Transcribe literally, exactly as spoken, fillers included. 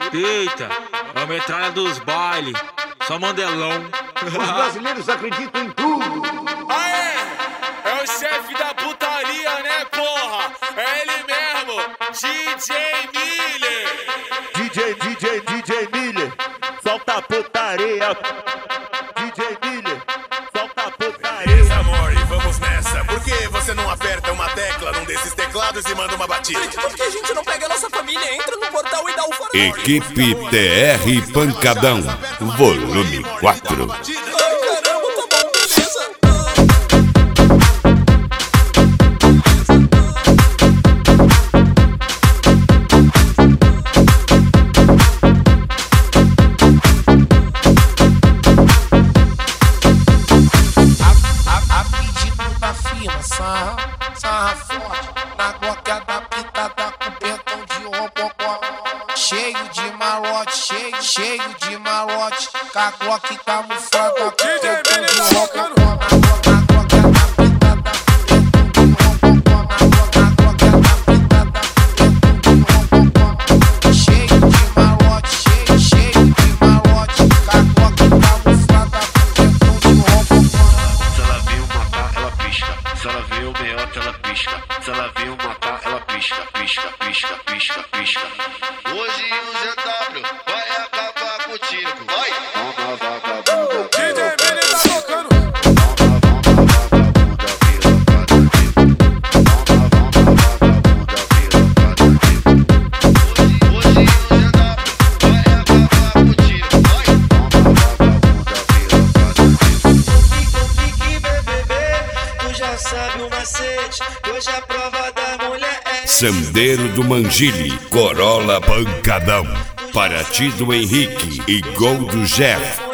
Eita, é a metralha dos bailes, só mandelão. Os brasileiros acreditam em tudo. Aê, é o chefe da putaria, né, porra? É ele mesmo, D J Miller. D J, D J, D J Miller, solta a putaria. D J Miller, solta a putaria. Beleza, amor, e vamos nessa. Por que você não aperta uma tecla num desses teclados e manda uma batida? Porque a gente não pega a nossa família, entra no portal e dá o fora. Equipe T R Pancadão, volume quatro. Ai, caramba, tá bom, beleza. A pedido da firma, sarra, sarra forte, na glock adaptada com pentão de robocó. Cheio de malote, cheio, cheio de malote, com a glock camuflada com pentão de robocó. Se ela vê o meiota, ela pisca. Se ela vê o matar, ela pisca, pisca, pisca, pisca, pisca. Hoje o Z W vai acabar contigo. Vai! D J Miller tá tocando. Hoje o Z W vai acabar contigo. Vai! Tu já sabe o macete, hoje a prova da mulher é Sandeiro do Mangile, Corolla Pancadão, Paraty do Henrique e Gol do Jeff.